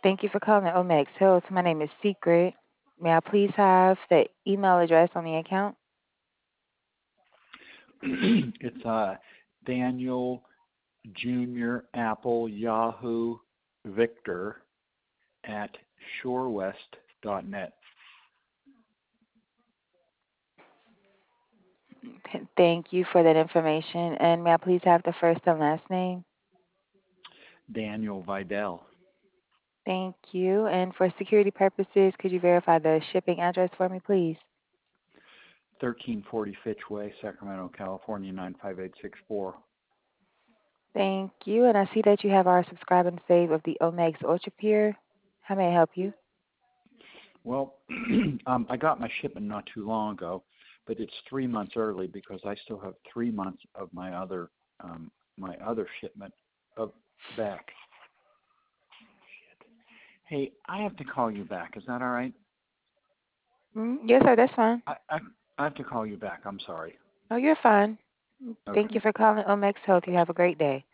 Thank you for calling Omex Health. My name is Secret. May I please have the email address on the account? It's Daniel Junior Apple Yahoo Victor at shorewest.net. Thank you for that information. And may I please have the first and last name? Daniel Vidal, Thank you. And for security purposes, could you verify the shipping address for me, please? 1340 Fitch Way, Sacramento, California 95864. Thank you. And I see that you have our subscribe and save of the Omex Ultra Pure. How may I help you? Well, I got my shipment not too long ago, but it's 3 months early because I still have 3 months of my other shipment of back. Hey, I have to call you back. Is that all right? Yes, sir. That's fine. I have to call you back. I'm sorry. Oh, you're fine. Thank Okay. you for calling Omex Health. You have a great day.